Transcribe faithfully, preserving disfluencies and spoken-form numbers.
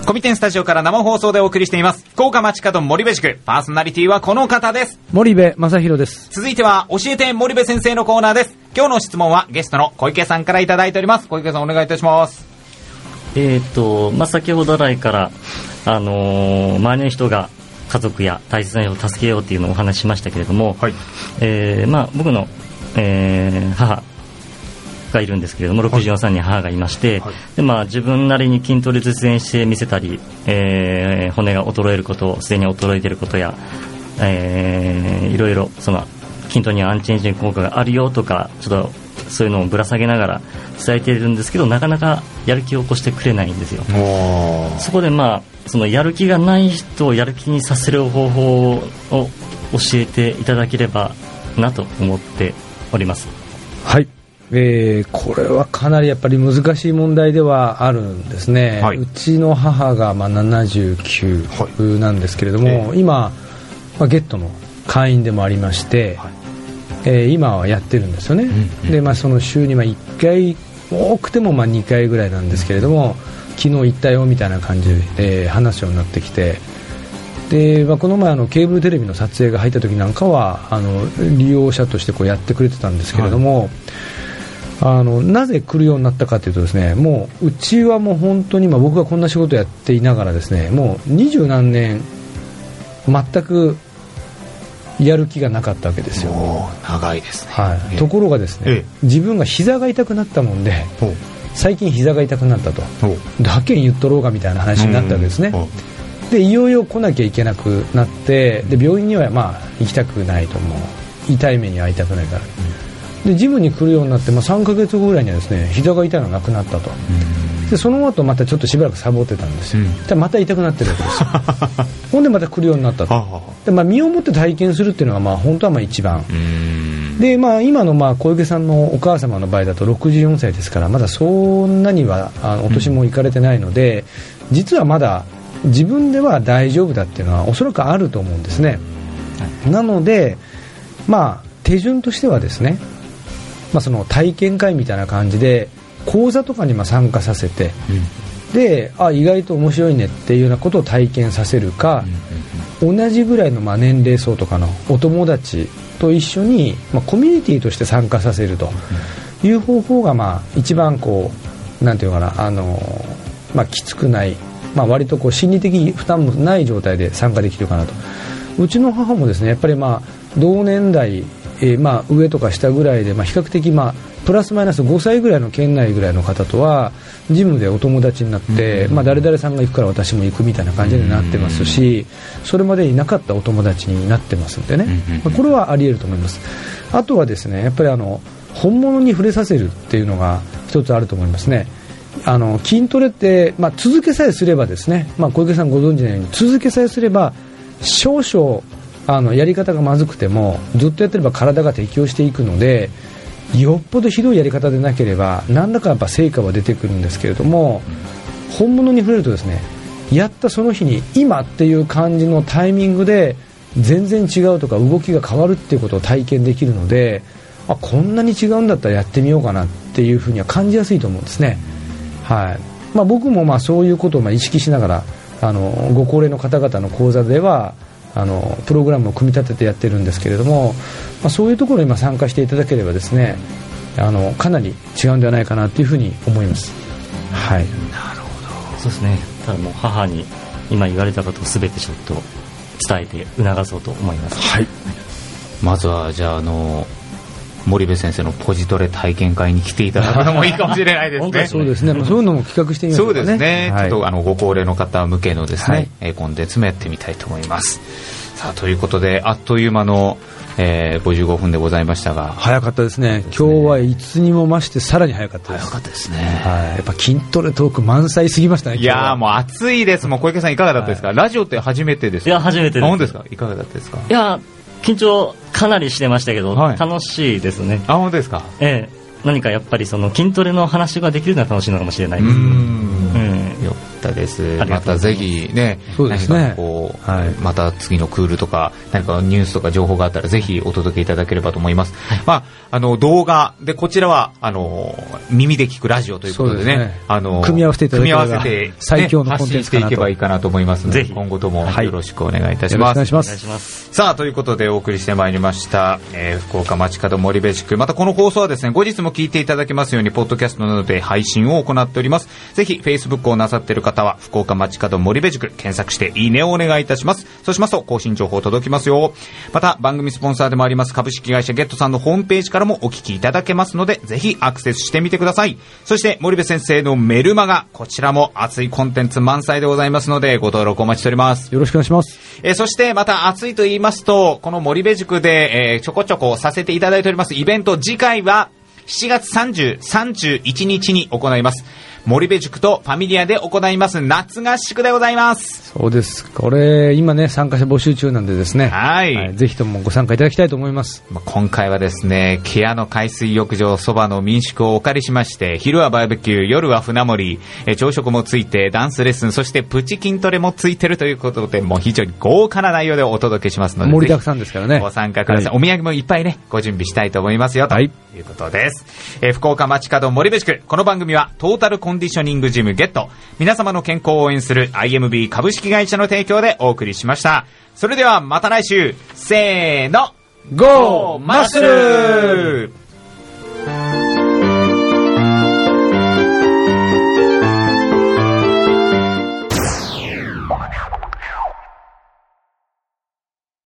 コミテンスタジオから生放送でお送りしています福岡町角森部塾、パーソナリティはこの方です。 森部正弘です。 続いては教えて森部先生のコーナーです。今日の質問はゲストの小池さんからいただいております。小池さんお願いいたします。 えーとまあ、先ほど来から、あのー、周りの人が家族や大切な人を助けようというのをお話ししましたけれども、はい、えーまあ、僕の、えー、母がいるんですけれども、ろくじゅうよんさいに母がいまして、はい、でまあ、自分なりに筋トレ実践して見せたり、えー、骨が衰えること、すでに衰えていることや、えー、いろいろその筋トレにはアンチエイジング効果があるよとか、ちょっとそういうのをぶら下げながら伝えているんですけど、なかなかやる気を起こしてくれないんですよ。そこで、まあ、そのやる気がない人をやる気にさせる方法を教えていただければなと思っております。 はい、えー、これはかなりやっぱり難しい問題ではあるんですね、はい、うちの母がまあななじゅうきゅうなんですけれども、はい、えー、今、まあ、ゲットの会員でもありまして、はい、えー、今はやってるんですよね、うんうん、でまあ、その週にいっかい、多くてもまあにかいぐらいなんですけれども、昨日行ったよみたいな感じで、えー、話すようになってきて、で、まあ、この前あのケーブルテレビの撮影が入った時なんかはあの利用者としてこうやってくれてたんですけれども、はい、あのなぜ来るようになったかというとですね、もううちはもう本当に、まあ、僕がこんな仕事やっていながらですね、もう二十何年全くやる気がなかったわけですよ。 長いですね、 はい、ところがですね、ええ、自分が膝が痛くなったもんで、最近膝が痛くなったと、だけん言っとろうかみたいな話になったわけですね。でいよいよ来なきゃいけなくなって、で病院にはまあ行きたくないと、もう痛い目には会いたくないから、でジムに来るようになって、まあ、さんかげつごぐらいにはですね、膝が痛いのがなくなったと。でその後またちょっとしばらくサボってたんですよ、うん、また痛くなってるわけですよほんでまた来るようになったとで、まあ、身をもって体験するっていうのがまあ本当はまあ一番で、まあ、今のまあ小池さんのお母様の場合だとろくじゅうよんさいですから、まだそんなにはあのお年もいかれてないので、うん、実はまだ自分では大丈夫だっていうのはおそらくあると思うんですね、はい、なので、まあ、手順としてはですね、まあ、その体験会みたいな感じで講座とかにまあ参加させて、うん、であ意外と面白いねっていうようなことを体験させるか、うんうん、同じぐらいのまあ年齢層とかのお友達と一緒にまあコミュニティとして参加させるという方法がまあ一番こうなんていうかな、あの、まあ、きつくない、まあ、割とこう心理的負担もない状態で参加できるかなと。うちの母もですね、やっぱりまあ同年代、えー、まあ上とか下ぐらいで、まあ、比較的まあプラスマイナスごさいぐらいの県内ぐらいの方とはジムでお友達になって、うん、まあ、誰々さんが行くから私も行くみたいな感じになってますし、それまでになかったお友達になってますんでね、まあ、これはあり得ると思います。あとはですね、やっぱりあの本物に触れさせるっていうのが一つあると思いますね。あの筋トレって、まあ、続けさえすればですね、まあ、小池さんご存知のように続けさえすれば少々あのやり方がまずくてもずっとやってれば体が適応していくので、よっぽどひどいやり方でなければ何らかやっぱ成果は出てくるんですけれども、本物に触れるとですね、やったその日に今っていう感じのタイミングで全然違うとか動きが変わるっていうことを体験できるので、あこんなに違うんだったらやってみようかなっていうふうには感じやすいと思うんですね。はい、まあ、僕もまあそういうことをまあ意識しながらあのご高齢の方々の講座ではあのプログラムを組み立ててやってるんですけれども、まあ、そういうところに今参加していただければですね、あのかなり違うんではないかなというふうに思います。はい、 なるほど。そうですね。ただもう母に今言われたことを全てちょっと伝えて促そうと思います。 はい、まずはじゃあ、あの森部先生のポジトレ体験会に来ていただくのもいいかもしれないですね。 そうですね、まあ、そういうのも企画してみましょうかね。 そうですね、 はい、 ちょっとあのご高齢の方向けのですね、はい、コンテンツもやってみたいと思います。さあということであっという間の、えー、ごじゅうごふんでございましたが、 早かったですね。今日はいつにも増してさらに早かったです。 早かったですね、 はい、やっぱ筋トレトーク満載すぎましたね。 いやーもう熱いです。もう小池さんいかがだったですか、はい、ラジオって初めてですか。 いや初めてです。 本当ですか。いかがだったですか。 いや緊張かなりしてましたけど、はい、楽しいですね。 あ本当ですか。 ええ、何かやっぱりその筋トレの話ができるのは楽しいのかもしれないです。うん、うん、 よかったです。またぜひね、 そうですね、 何かこう、はい、また次のクールとか何かニュースとか情報があったらぜひお届けいただければと思います。はい、まああの動画でこちらはあの耳で聞くラジオということで ね, でねあの組み合わせていただければ組み合わせて、ね、最強のコンテンツかなと発信していけばいいかなと思いますので、ぜひ今後ともよろしくお願いいたします。 はい、よろしくお願いします。 さあということでお送りしてまいりました、えー、福岡街角森部地区、またこの放送はですね後日も聞いていただけますようにポッドキャストなどで配信を行っております。ぜひ Facebook をなさっている方は福岡街角森部塾検索していいねをお願いいたします。そうしますと更新情報届きますよ。また番組スポンサーでもあります株式会社ゲットさんのホームページからもお聞きいただけますのでぜひアクセスしてみてください。そして森部先生のメルマガ、こちらも熱いコンテンツ満載でございますのでご登録お待ちしております。 よろしくお願いします。 えー、そしてまた熱いと言いますとこの森部塾で、えー、ちょこちょこさせていただいておりますイベント、次回はしちがつさんじゅう、さんじゅういちにちに行います森部塾とファミリアで行います夏合宿でございます。 そうです。これ今ね参加者募集中なんでですね、 はい、はい、 ぜひともご参加いただきたいと思います。 今回はですねケアの海水浴場そばの民宿をお借りしまして、昼はバーベキュー、夜は船盛り、え朝食もついてダンスレッスン、そしてプチ筋トレもついてるということで、もう非常に豪華な内容でお届けしますので盛りだくさんですからね、 ご参加ください。はい、お土産もいっぱいねご準備したいと思いますよと、はい、いうことです。えー、福岡街角森部塾、この番組はトータルコンディショニングジムゲット、皆様の健康を応援する アイエムビー 株式会社の提供でお送りしました。それではまた来週、せーの、ゴーマッスル。